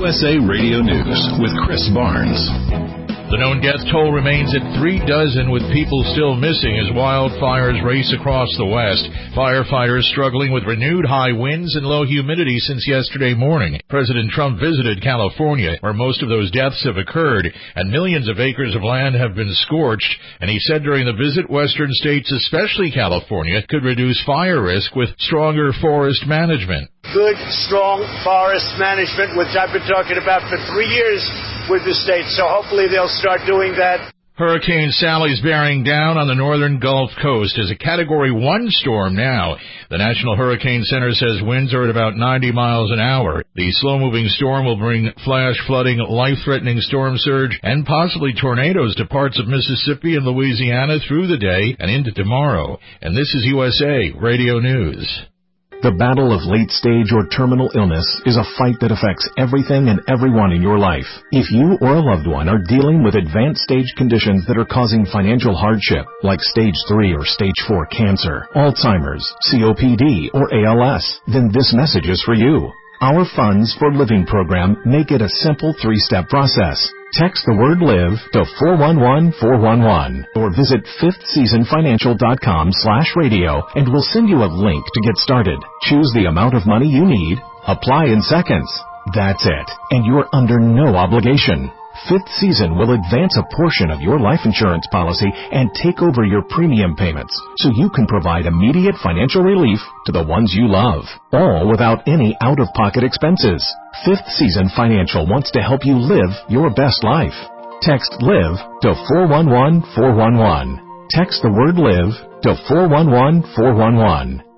USA Radio News with Chris Barnes. The known death toll remains at 36, with people still missing as wildfires race across the West. Firefighters struggling with renewed high winds and low humidity since yesterday morning. President Trump visited California, where most of those deaths have occurred, and millions of acres of land have been scorched. And he said during the visit, western states, especially California, could reduce fire risk with stronger forest management. Good, strong forest management, which I've been talking about for 3 years with the state, so hopefully they'll start doing that. Hurricane Sally's bearing down on the northern Gulf Coast as a Category 1 storm now. The National Hurricane Center says winds are at about 90 miles an hour. The slow-moving storm will bring flash flooding, life-threatening storm surge, and possibly tornadoes to parts of Mississippi and Louisiana through the day and into tomorrow. And this is USA Radio News. The battle of late-stage or terminal illness is a fight that affects everything and everyone in your life. If you or a loved one are dealing with advanced stage conditions that are causing financial hardship, like stage 3 or stage 4 cancer, Alzheimer's, COPD, or ALS, then this message is for you. Our Funds for Living program make it a simple 3-step process. Text the word LIVE to 411-411 or visit fifthseasonfinancial.com/radio and we'll send you a link to get started. Choose the amount of money you need. Apply in seconds. That's it. And you're under no obligation. Fifth Season will advance a portion of your life insurance policy and take over your premium payments so you can provide immediate financial relief to the ones you love, all without any out-of-pocket expenses. Fifth Season Financial wants to help you live your best life. Text LIVE to 411-411. Text the word LIVE to 411-411.